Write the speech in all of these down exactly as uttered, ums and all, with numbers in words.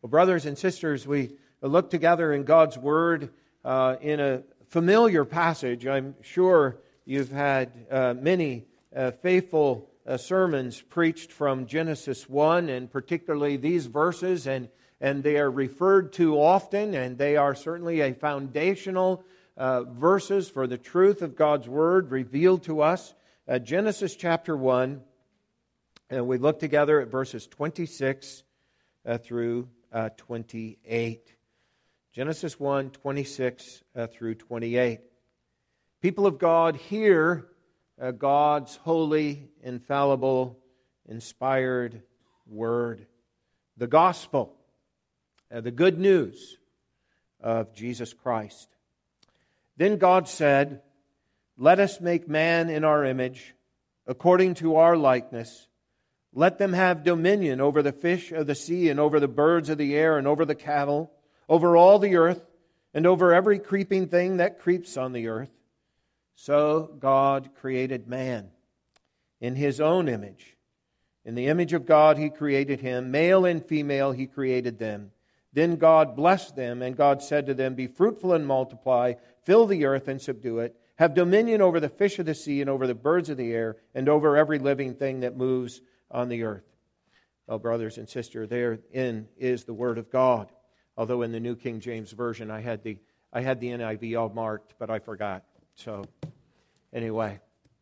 Well, brothers and sisters, we look together in God's Word uh, in a familiar passage. I'm sure you've had uh, many uh, faithful uh, sermons preached from Genesis one, and particularly these verses, and, and they are referred to often, and they are certainly a foundational uh, verses for the truth of God's Word revealed to us. Uh, Genesis chapter one, and we look together at verses twenty-six uh, through uh, twenty-eight. Genesis one, twenty-six uh, through twenty-eight. People of God, hear uh, God's holy, infallible, inspired Word. The gospel, uh, the good news of Jesus Christ. Then God said, "Let us make man in our image, according to our likeness. Let them have dominion over the fish of the sea, and over the birds of the air, and over the cattle, over all the earth, and over every creeping thing that creeps on the earth." So God created man in His own image. In the image of God He created him. Male and female He created them. Then God blessed them, and God said to them, "Be fruitful and multiply, fill the earth and subdue it. Have dominion over the fish of the sea, and over the birds of the air, and over every living thing that moves on the earth." Well, brothers and sisters, therein is the Word of God. Although in the New King James Version I had the I had the N I V all marked, but I forgot. So anyway,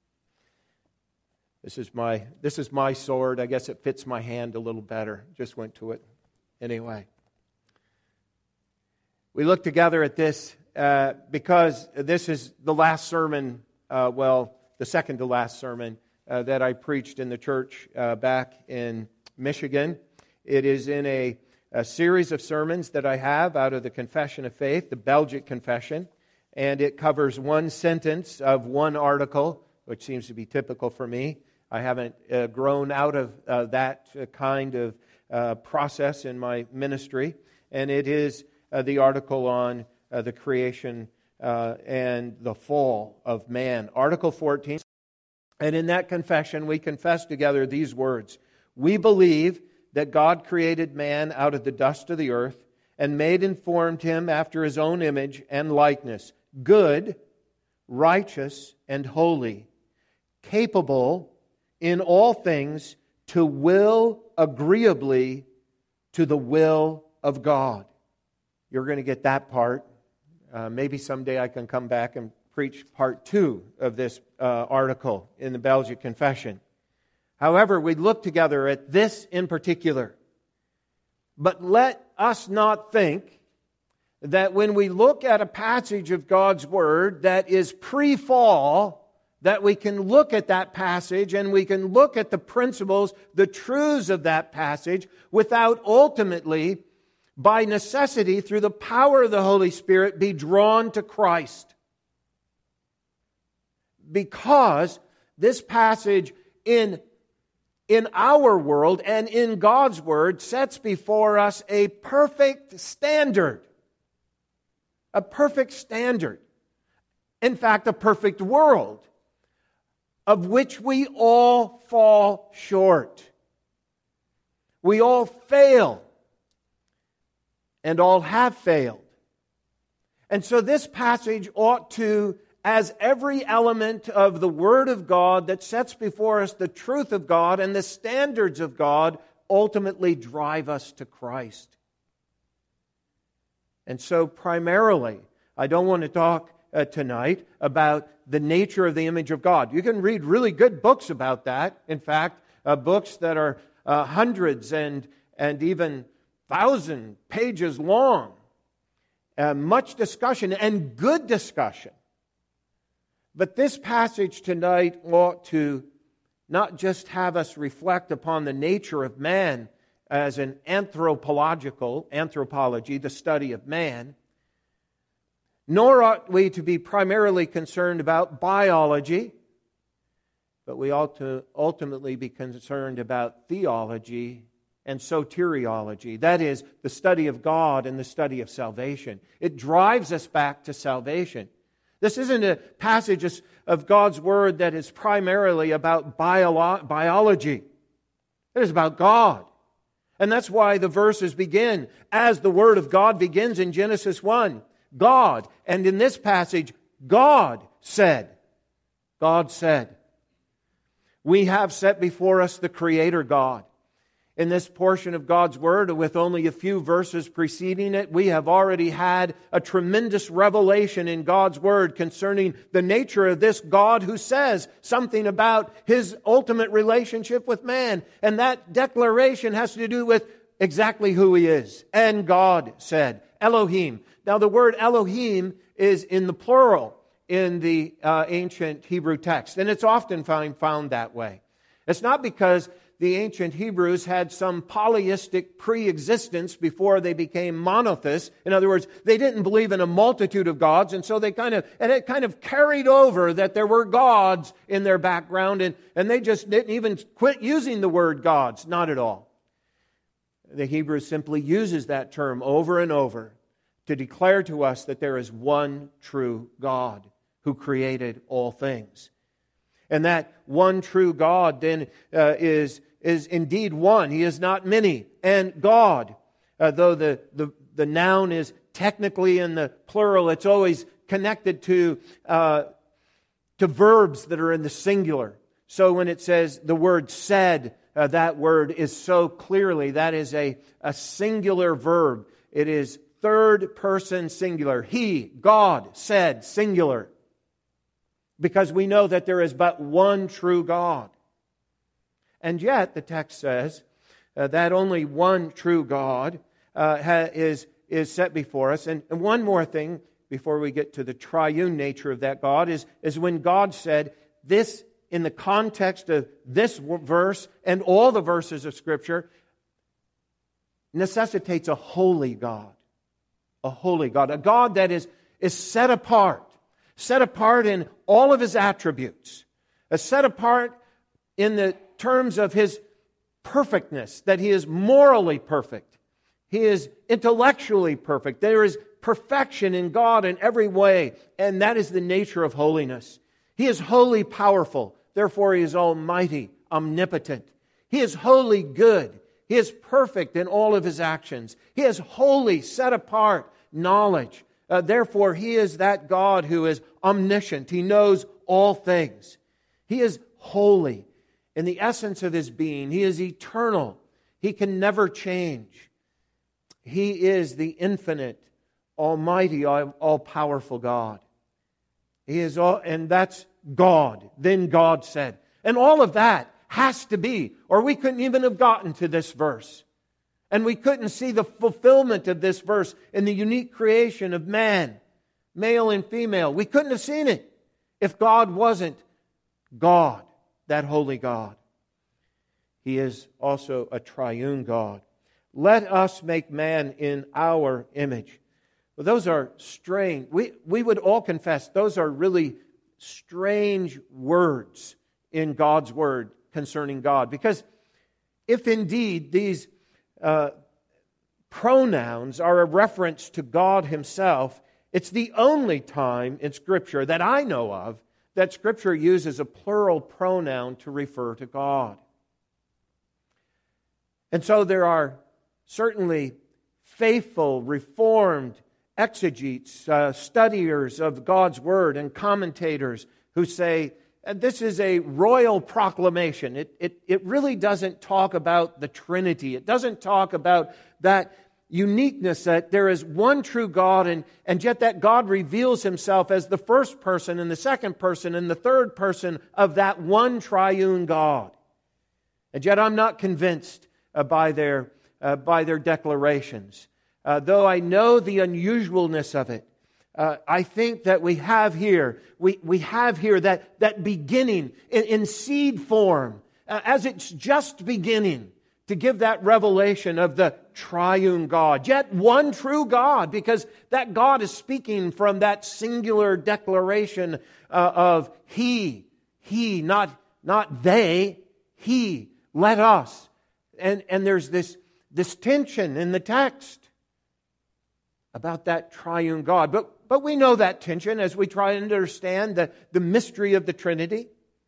this is my this is my sword. I guess it fits my hand a little better. Just went to it. Anyway, we look together at this uh, because this is the last sermon. Uh, well, the second to last sermon uh, that I preached in the church uh, back in Michigan. It is in a A series of sermons that I have out of the Confession of Faith, the Belgic Confession, and it covers one sentence of one article, which seems to be typical for me. I haven't uh, grown out of uh, that kind of uh, process in my ministry, and it is uh, the article on uh, the creation uh, and the fall of man. Article fourteen, and in that confession we confess together these words: "We believe that God created man out of the dust of the earth and made and formed him after His own image and likeness, good, righteous, and holy, capable in all things to will agreeably to the will of God." You're going to get that part. Uh, maybe someday I can come back and preach part two of this uh, article in the Belgic Confession. However, we look together at this in particular. But let us not think that when we look at a passage of God's Word that is pre-fall, that we can look at that passage and we can look at the principles, the truths of that passage, without ultimately, by necessity, through the power of the Holy Spirit, be drawn to Christ. Because this passage in in our world and in God's Word sets before us a perfect standard. A perfect standard. In fact, a perfect world of which we all fall short. We all fail. And all have failed. And so this passage ought to, as every element of the Word of God that sets before us the truth of God and the standards of God, ultimately drive us to Christ. And so primarily, I don't want to talk uh, tonight about the nature of the image of God. You can read really good books about that. In fact, uh, books that are uh, hundreds and, and even thousand pages long. Uh, much discussion and good discussion. But this passage tonight ought to not just have us reflect upon the nature of man as an anthropological, anthropology, the study of man, nor ought we to be primarily concerned about biology, but we ought to ultimately be concerned about theology and soteriology. That is, the study of God and the study of salvation. It drives us back to salvation. This isn't a passage of God's Word that is primarily about bio- biology. It is about God. And that's why the verses begin as the Word of God begins in Genesis one. God. And in this passage, God said. God said. We have set before us the Creator God. In this portion of God's Word, with only a few verses preceding it, we have already had a tremendous revelation in God's Word concerning the nature of this God who says something about His ultimate relationship with man. And that declaration has to do with exactly who He is. And God said, Elohim. Now the word Elohim is in the plural in the uh, ancient Hebrew text. And it's often found, found that way. It's not because the ancient Hebrews had some polyistic pre-existence before they became monotheists. In other words, they didn't believe in a multitude of gods, and so they kind of, and it kind of carried over that there were gods in their background, and, and they just didn't even quit using the word gods. Not at all. The Hebrew simply uses that term over and over to declare to us that there is one true God who created all things. And that one true God then uh, is is indeed one. He is not many. And God, uh, though the, the, the noun is technically in the plural, it's always connected to, uh, to verbs that are in the singular. So when it says the word said, uh, that word is so clearly, that is a, a singular verb. It is third person singular. He, God, said singular. Because we know that there is but one true God. And yet, the text says uh, that only one true God uh, ha, is, is set before us. And, and one more thing before we get to the triune nature of that God is, is when God said this, in the context of this verse and all the verses of Scripture, necessitates a holy God. A holy God. A God that is, is set apart. Set apart in all of His attributes. A set apart in the terms of His perfectness, that He is morally perfect. He is intellectually perfect. There is perfection in God in every way, and that is the nature of holiness. He is wholly powerful, therefore He is almighty, omnipotent. He is wholly good. He is perfect in all of His actions. He has holy, set apart knowledge. Uh, therefore, He is that God who is omniscient. He knows all things. He is holy in the essence of His being. He is eternal. He can never change. He is the infinite, almighty, all-powerful God. He is all, and that's God. Then God said. And all of that has to be, or we couldn't even have gotten to this verse. And we couldn't see the fulfillment of this verse in the unique creation of man, male and female. We couldn't have seen it if God wasn't God, that holy God. He is also a triune God. Let us make man in our image. Well, those are strange. We, we would all confess those are really strange words in God's Word concerning God. Because if indeed these uh, pronouns are a reference to God Himself, it's the only time in Scripture that I know of that Scripture uses a plural pronoun to refer to God. And so there are certainly faithful, reformed exegetes, uh, studiers of God's Word and commentators who say, this is a royal proclamation. It, it, it really doesn't talk about the Trinity. It doesn't talk about that uniqueness that there is one true God, and, and yet that God reveals Himself as the first person and the second person and the third person of that one triune God. And yet I'm not convinced uh, by their, uh, by their declarations. Uh, though I know the unusualness of it, Uh, I think that we have here, we, we have here that, that beginning in, in seed form, uh, as it's just beginning to give that revelation of the triune God. Yet one true God, because that God is speaking from that singular declaration uh, of He, He, not, not they, He, let us. And, and there's this, this tension in the text about that triune God. But But we know that tension as we try to understand the, the mystery of the Trinity.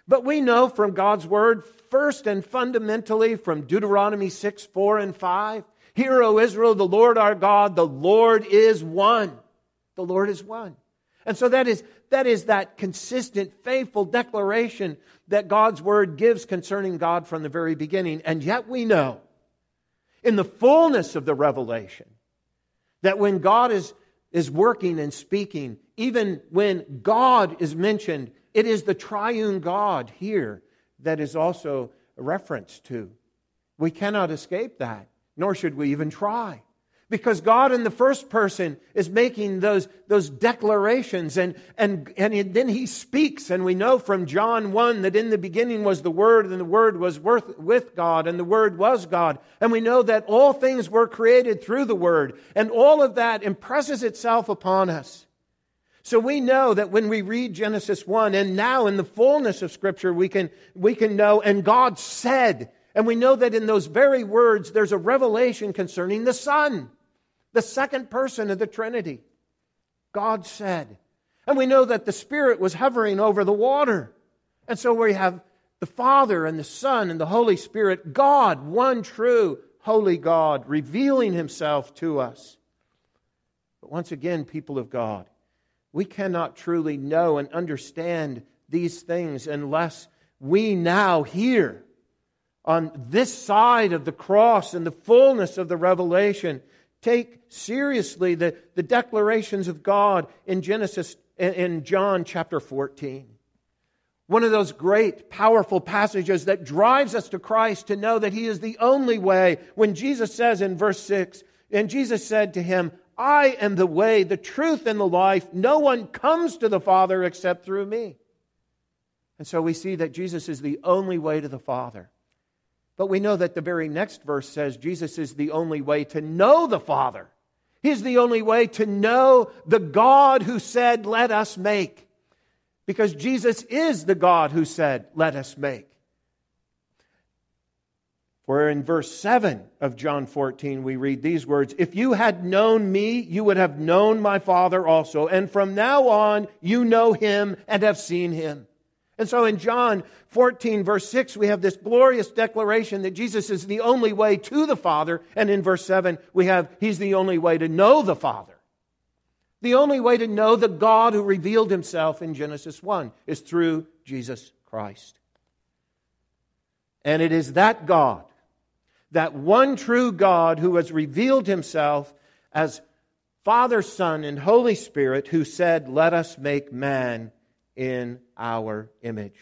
But we know from God's Word, first and fundamentally from Deuteronomy six, four, and five, Hear, O Israel, the Lord our God, the Lord is one. The Lord is one. And so that is, that is that consistent, faithful declaration that God's Word gives concerning God from the very beginning. And yet we know, in the fullness of the revelation, that when God is, is working and speaking, even when God is mentioned, it is the triune God here that is also a reference to. We cannot escape that, nor should we even try. Because God in the first person is making those, those declarations, and, and, and then He speaks. And we know from John one that in the beginning was the Word, and the Word was with God, and the Word was God. And we know that all things were created through the Word, and all of that impresses itself upon us. So we know that when we read Genesis one, and now in the fullness of Scripture, we can, we can know, and God said, and we know that in those very words, there's a revelation concerning the Son, the second person of the Trinity. God said. And we know that the Spirit was hovering over the water. And so we have the Father and the Son and the Holy Spirit, God, one true, holy God, revealing Himself to us. But once again, people of God, we cannot truly know and understand these things unless we now hear on this side of the cross and the fullness of the revelation, take seriously the, the declarations of God in Genesis, in John chapter fourteen. One of those great, powerful passages that drives us to Christ to know that He is the only way. When Jesus says in verse six, and Jesus said to him, I am the way, the truth, and the life. No one comes to the Father except through me. And so we see that Jesus is the only way to the Father. But we know that the very next verse says Jesus is the only way to know the Father. He's the only way to know the God who said, let us make. Because Jesus is the God who said, let us make. For in verse seven of John fourteen, we read these words, if you had known me, you would have known my Father also. And from now on, you know Him and have seen Him. And so in John fourteen, verse six, we have this glorious declaration that Jesus is the only way to the Father. And in verse seven, we have He's the only way to know the Father. The only way to know the God who revealed Himself in Genesis one is through Jesus Christ. And it is that God, that one true God who has revealed Himself as Father, Son, and Holy Spirit, who said, let us make man in our image.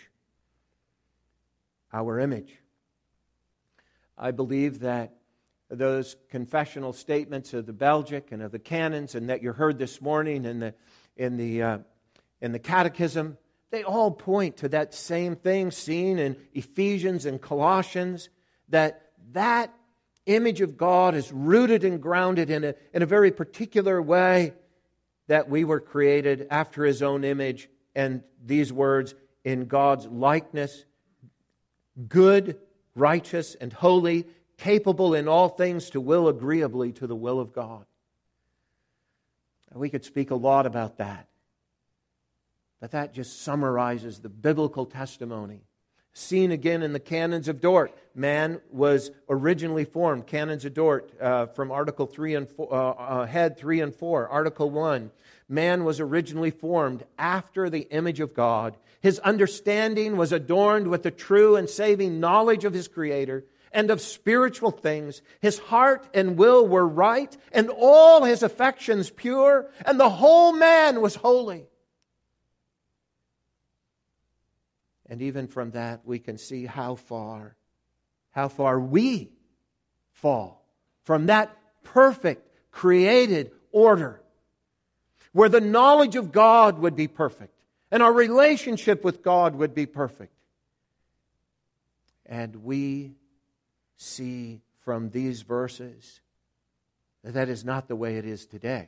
Our image. I believe that those confessional statements of the Belgic and of the canons, and that you heard this morning in the in the uh, in the Catechism, they all point to that same thing seen in Ephesians and Colossians, that that image of God is rooted and grounded in a in a very particular way, that we were created after His own image. And these words, in God's likeness, good, righteous, and holy, capable in all things to will agreeably to the will of God. We could speak a lot about that. But that just summarizes the biblical testimony. Seen again in the Canons of Dort. Man was originally formed, Canons of Dort, uh, from Article three and four, uh, uh, Head three and four, Article one. Man was originally formed after the image of God. His understanding was adorned with the true and saving knowledge of his Creator and of spiritual things. His heart and will were right, and all his affections pure, and the whole man was holy. And even from that, we can see how far, how far we fall from that perfect, created order, where the knowledge of God would be perfect, and our relationship with God would be perfect. And we see from these verses that that is not the way it is today.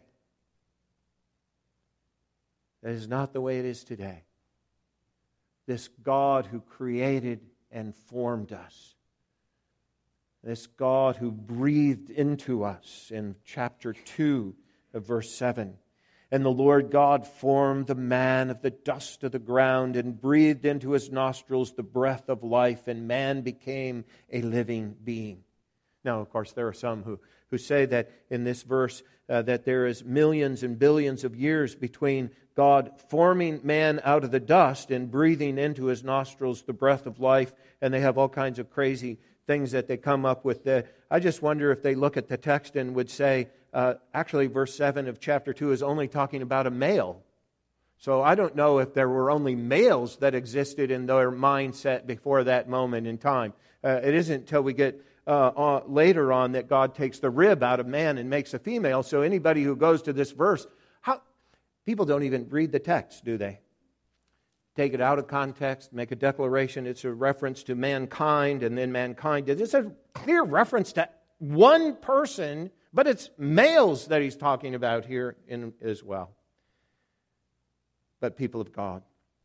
That is not the way it is today. This God who created and formed us. This God who breathed into us in chapter two of verse seven. And the Lord God formed the man of the dust of the ground and breathed into his nostrils the breath of life, and man became a living being. Now, of course, there are some who, who say that in this verse uh, that there is millions and billions of years between God forming man out of the dust and breathing into his nostrils the breath of life, and they have all kinds of crazy things that they come up with. The, I just wonder if they look at the text and would say, uh, actually, verse seven of chapter two is only talking about a male. So I don't know if there were only males that existed in their mindset before that moment in time. Uh, it isn't until we get uh, on, later on that God takes the rib out of man and makes a female. So anybody who goes to this verse, how people don't even read the text, do they? Take it out of context, make a declaration. It's a reference to mankind, and then mankind. It's a clear reference to one person, but it's males that he's talking about here in, as well. But people of God,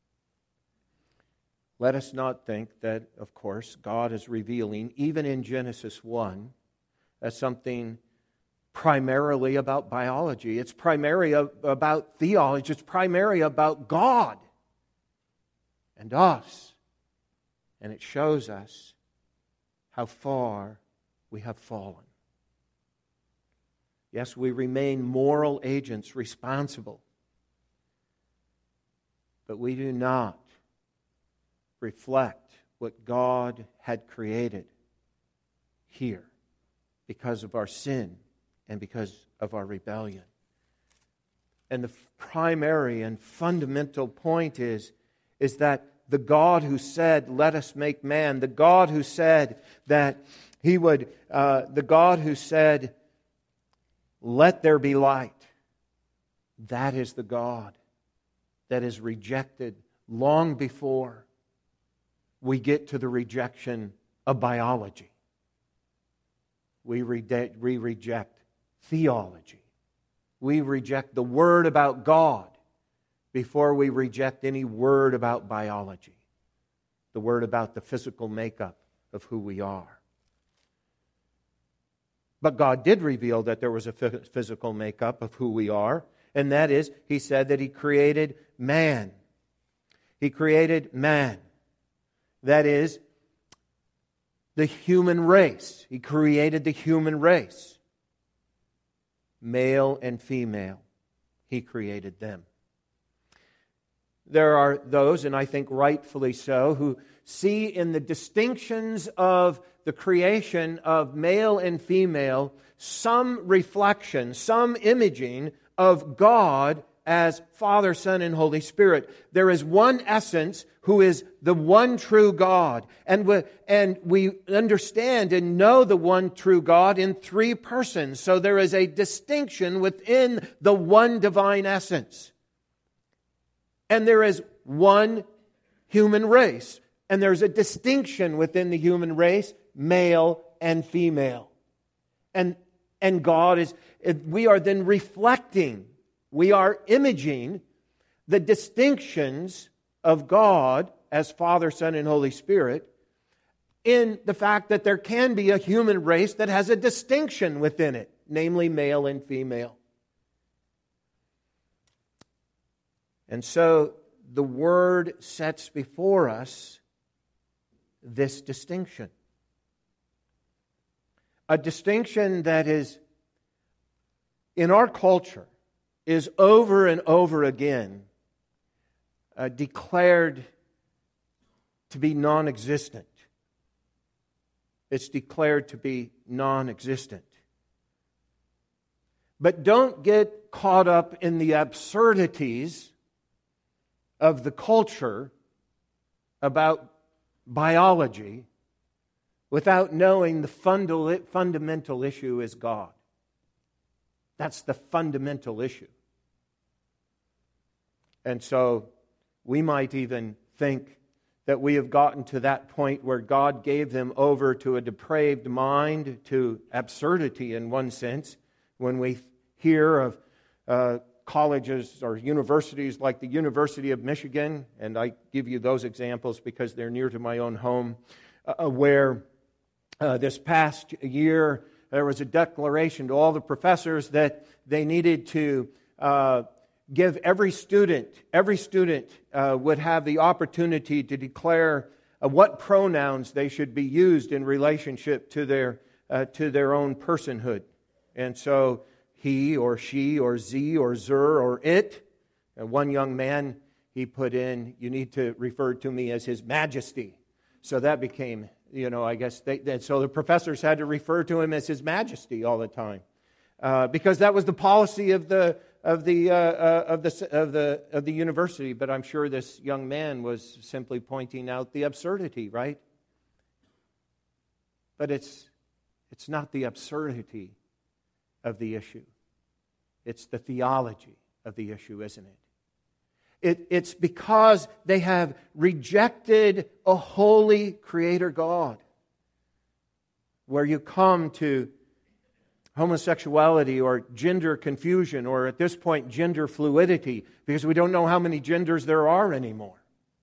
let us not think that, of course, God is revealing, even in Genesis one, as something primarily about biology. It's primarily about theology. It's primarily about God and us. And it shows us how far we have fallen. Yes, we remain moral agents responsible, but we do not reflect what God had created here because of our sin and because of our rebellion. And the primary and fundamental point is, is that the God who said, "Let us make man," the God who said that He would, uh, the God who said, "Let there be light," that is the God that is rejected long before we get to the rejection of biology. We, re- we reject theology. We reject the Word about God before we reject any word about biology, the word about the physical makeup of who we are. But God did reveal that there was a physical makeup of who we are, and that is, He said that He created man. He created man. That is, the human race. He created the human race. Male and female. He created them. There are those, and I think rightfully so, who see in the distinctions of the creation of male and female some reflection, some imaging of God as Father, Son, and Holy Spirit. There is one essence who is the one true God. And we, and we understand and know the one true God in three persons. So there is a distinction within the one divine essence. And there is one human race. And there's a distinction within the human race, male and female. And, and God is, we are then reflecting, we are imaging the distinctions of God as Father, Son, and Holy Spirit in the fact that there can be a human race that has a distinction within it, namely male and female. And so the Word sets before us this distinction. A distinction that is, in our culture, is over and over again uh, declared to be non-existent. It's declared to be non-existent. But don't get caught up in the absurdities of the culture about biology without knowing the funda- fundamental issue is God. That's the fundamental issue. And so we might even think that we have gotten to that point where God gave them over to a depraved mind, to absurdity in one sense, when we hear of uh, colleges or universities like the University of Michigan, and I give you those examples because they're near to my own home, uh, where uh, this past year there was a declaration to all the professors that they needed to uh, give every student, every student uh, would have the opportunity to declare uh, what pronouns they should be used in relationship to their uh, to their own personhood. And so he or she or ze or zer or it. And one young man, he put in, you need to refer to me as His Majesty. So that became, you know, I guess, they, they, so the professors had to refer to him as His Majesty all the time. Uh, because that was the policy of the of the uh, uh, of the of the of the university. But I'm sure this young man was simply pointing out the absurdity, right? But it's it's not the absurdity of the issue. It's the theology of the issue, isn't it? It it's because they have rejected a holy Creator God, where you come to homosexuality or gender confusion, or at this point gender fluidity, because we don't know how many genders there are anymore.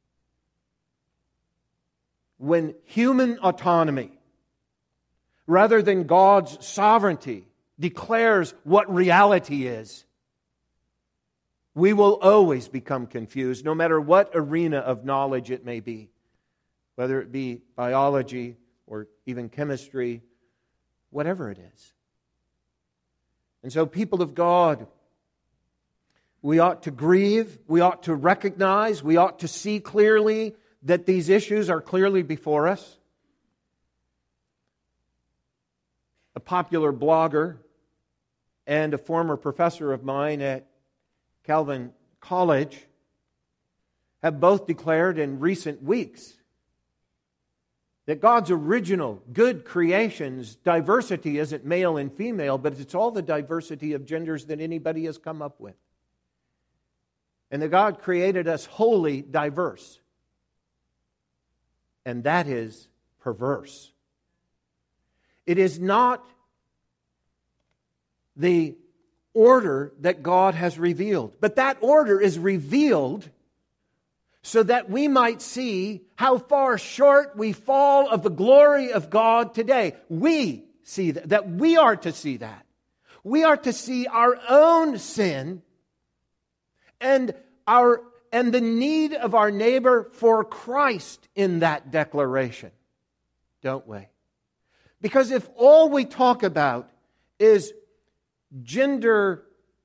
When human autonomy, rather than God's sovereignty, declares what reality is, we will always become confused, no matter what arena of knowledge it may be, whether it be biology or even chemistry, whatever it is. And so, people of God, we ought to grieve, we ought to recognize, we ought to see clearly that these issues are clearly before us. A popular blogger and a former professor of mine at Calvin College have both declared in recent weeks that God's original good creation's diversity isn't male and female, but it's all the diversity of genders that anybody has come up with. And that God created us wholly diverse. And that is perverse. It is not the order that God has revealed, but that order is revealed so that we might see how far short we fall of the glory of God today. We see that, that we are to see that. We are to see our own sin and our and the need of our neighbor for Christ in that declaration, don't we? Because if all we talk about is gender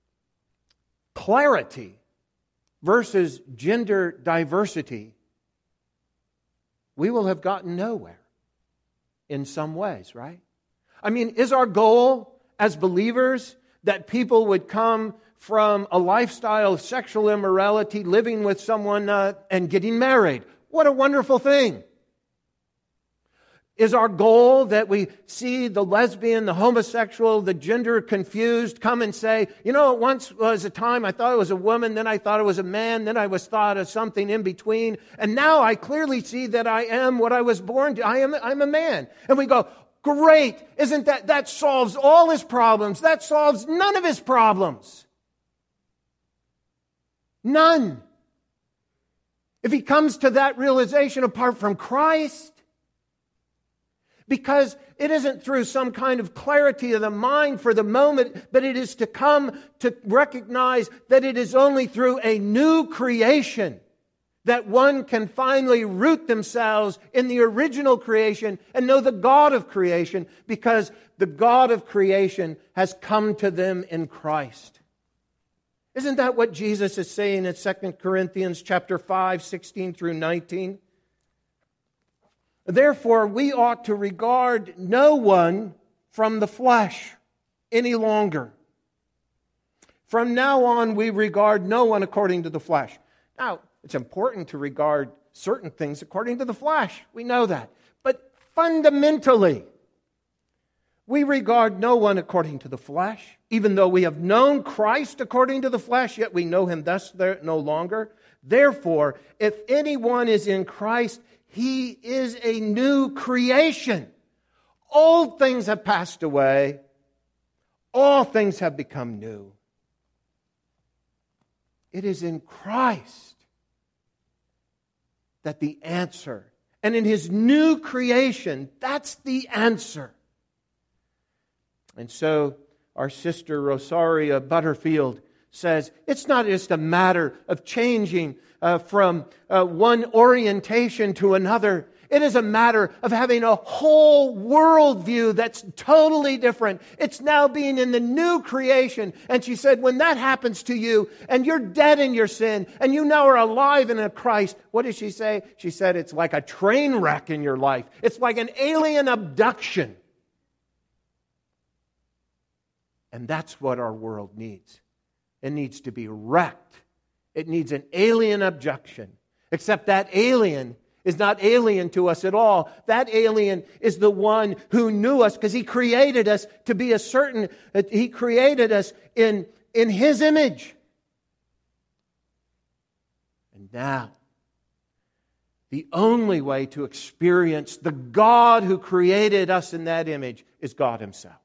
clarity versus gender diversity, we will have gotten nowhere in some ways, right? I mean, is our goal as believers that people would come from a lifestyle of sexual immorality, living with someone uh, and getting married? What a wonderful thing. Is our goal that we see the lesbian, the homosexual, the gender confused come and say, you know, it once was a time I thought it was a woman, then I thought it was a man, then I was thought of something in between, and now I clearly see that I am what I was born to. I am, I'm a man. And we go, great, isn't that, that solves all his problems. That solves none of his problems. None. If he comes to that realization apart from Christ, because it isn't through some kind of clarity of the mind for the moment, but it is to come to recognize that it is only through a new creation that one can finally root themselves in the original creation and know the God of creation, because the God of creation has come to them in Christ. Isn't that what Jesus is saying in Second Corinthians chapter five, sixteen through nineteen? Therefore, we ought to regard no one from the flesh any longer. From now on, we regard no one according to the flesh. Now, it's important to regard certain things according to the flesh. We know that. But fundamentally, we regard no one according to the flesh. Even though we have known Christ according to the flesh, yet we know Him thus no longer. Therefore, if anyone is in Christ, he is a new creation. Old things have passed away. All things have become new. It is in Christ that the answer, and in His new creation, that's the answer. And so our sister Rosaria Butterfield says it's not just a matter of changing uh, from uh, one orientation to another. It is a matter of having a whole worldview that's totally different. It's now being in the new creation. And she said, when that happens to you and you're dead in your sin and you now are alive in a Christ, what did she say? She said it's like a train wreck in your life. It's like an alien abduction. And that's what our world needs. It needs to be wrecked. It needs an alien abduction. Except that alien is not alien to us at all. That alien is the one who knew us because He created us to be a certain, He created us in, in His image. And now, the only way to experience the God who created us in that image is God Himself.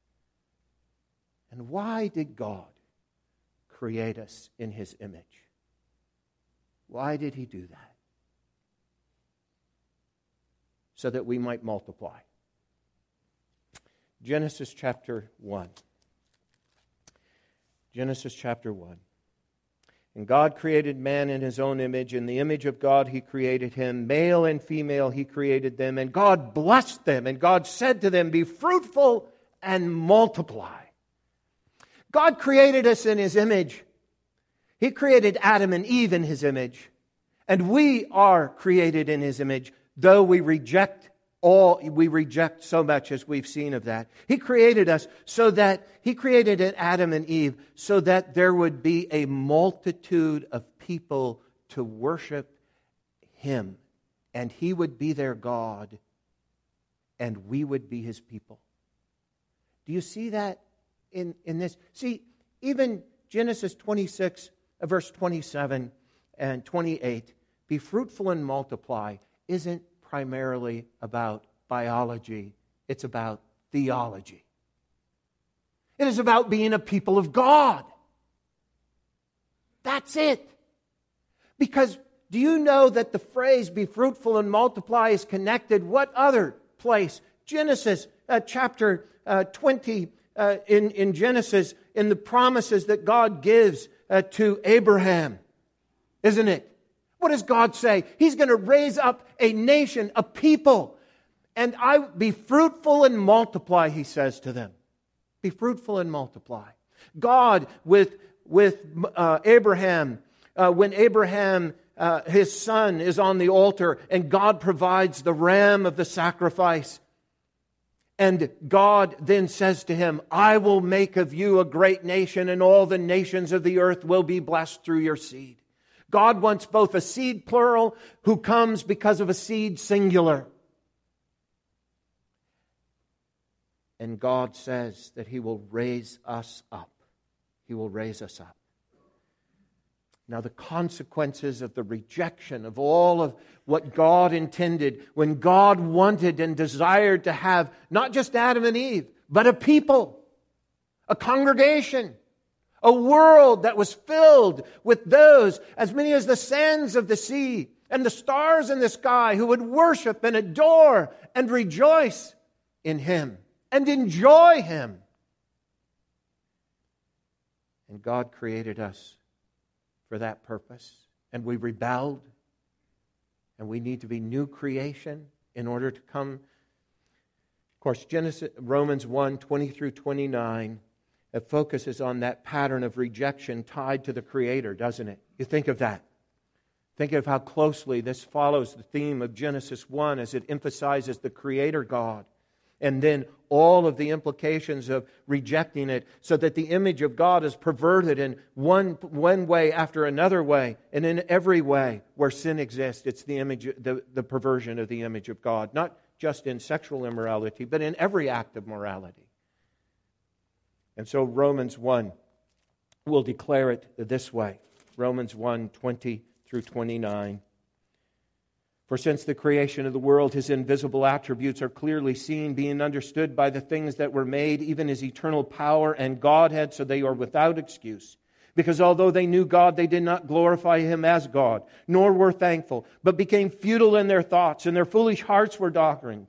And why did God create us in His image? Why did He do that? So that we might multiply. Genesis chapter one. Genesis chapter one. And God created man in His own image. In the image of God He created him. Male and female He created them. And God blessed them. And God said to them, be fruitful and multiply. God created us in His image. He created Adam and Eve in His image. And we are created in His image. Though we reject all, we reject so much as we've seen of that. He created us so that, He created Adam and Eve so that there would be a multitude of people to worship Him. And He would be their God, and we would be His people. Do you see that in, in this? See, even Genesis twenty-six, verse twenty-seven and twenty-eight, be fruitful and multiply, isn't primarily about biology. It's about theology. It is about being a people of God. That's it. Because do you know that the phrase be fruitful and multiply is connected? What other place? Genesis uh, chapter uh, twenty, uh, in, in Genesis, in the promises that God gives uh, to Abraham. Isn't it? What does God say? He's going to raise up a nation, a people. And I be fruitful and multiply, He says to them. Be fruitful and multiply. God with, with uh, Abraham, uh, when Abraham, uh, his son, is on the altar and God provides the ram of the sacrifice. And God then says to him, I will make of you a great nation and all the nations of the earth will be blessed through your seed. God wants both a seed plural who comes because of a seed singular. And God says that He will raise us up. He will raise us up. Now the consequences of the rejection of all of what God intended, when God wanted and desired to have not just Adam and Eve, but a people, a congregation, a world that was filled with those, as many as the sands of the sea and the stars in the sky, who would worship and adore and rejoice in Him and enjoy Him. And God created us for that purpose. And we rebelled. And we need to be new creation in order to come. Of course, Genesis, Romans one, twenty through twenty-nine, it focuses on that pattern of rejection tied to the Creator, doesn't it? You think of that. Think of how closely this follows the theme of Genesis one as it emphasizes the Creator God. And then all of the implications of rejecting it, so that the image of God is perverted in one, one way after another way. And in every way where sin exists, it's the image, the, the perversion of the image of God. Not just in sexual immorality, but in every act of morality. And so Romans one will declare it this way. Romans one, twenty through twenty-nine. For since the creation of the world, His invisible attributes are clearly seen, being understood by the things that were made, even His eternal power and Godhead, so they are without excuse. Because although they knew God, they did not glorify Him as God, nor were thankful, but became futile in their thoughts, and their foolish hearts were darkened.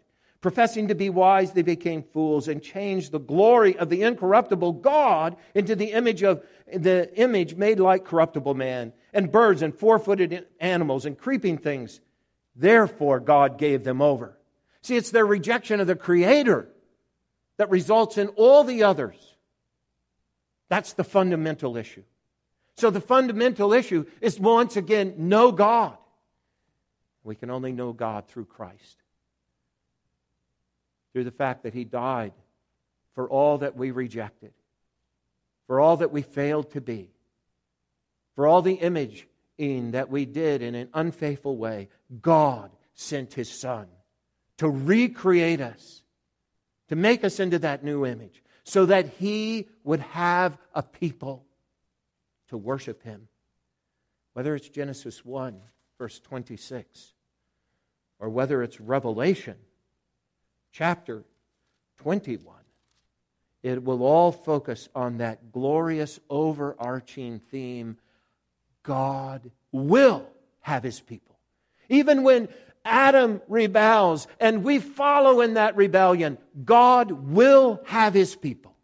Professing to be wise, they became fools and changed the glory of the incorruptible God into the image of the image made like corruptible man, and birds and four-footed animals and creeping things. Therefore, God gave them over. See, it's their rejection of the Creator that results in all the others. That's the fundamental issue. So the fundamental issue is, once again, know God. We can only know God through Christ. Through the fact that He died for all that we rejected, for all that we failed to be, for all the imaging that we did in an unfaithful way. God sent His Son to recreate us, to make us into that new image, so that He would have a people to worship Him. Whether it's Genesis one, verse twenty-six, or whether it's Revelation chapter twenty-one, it will all focus on that glorious overarching theme: God will have His people. Even when Adam rebels and we follow in that rebellion, God will have His people.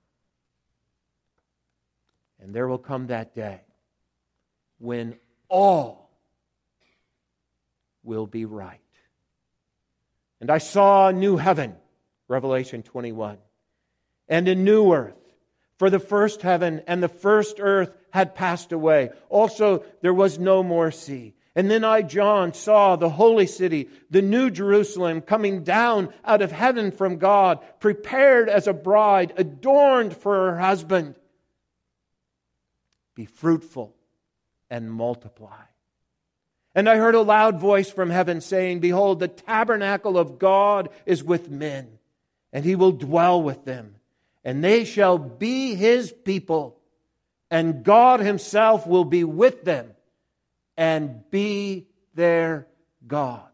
And there will come that day when all will be right. And I saw a new heaven, Revelation twenty-one, and a new earth. For the first heaven and the first earth had passed away. Also, there was no more sea. And then I, John, saw the holy city, the new Jerusalem, coming down out of heaven from God, prepared as a bride, adorned for her husband. Be fruitful and multiply. And I heard a loud voice from heaven saying, Behold, the tabernacle of God is with men, and He will dwell with them. And they shall be His people, and God Himself will be with them and be their God.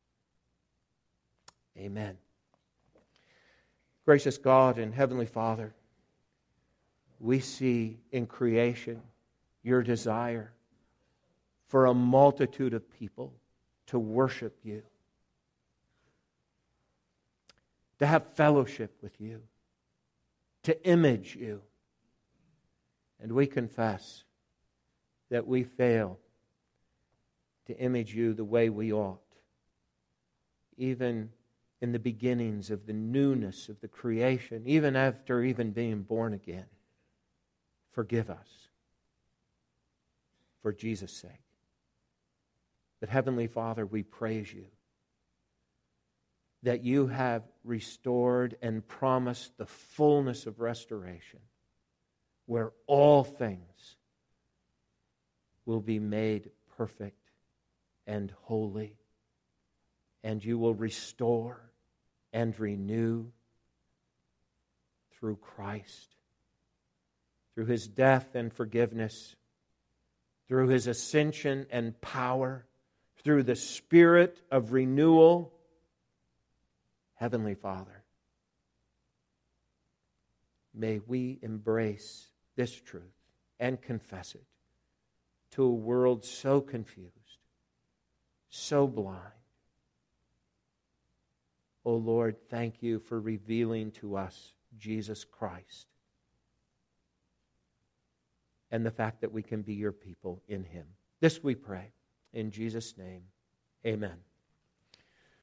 Amen. Gracious God and Heavenly Father, we see in creation Your desire for a multitude of people to worship You, to have fellowship with You, to image You. And we confess that we fail to image You the way we ought, even in the beginnings of the newness of the creation, even after even being born again. Forgive us for Jesus' sake. But Heavenly Father, we praise You that You have restored and promised the fullness of restoration, where all things will be made perfect and holy, and You will restore and renew through Christ, through His death and forgiveness, through His ascension and power, through the Spirit of renewal. Heavenly Father, may we embrace this truth and confess it to a world so confused, so blind. O Lord, thank You for revealing to us Jesus Christ and the fact that we can be Your people in Him. This we pray in Jesus' name. Amen.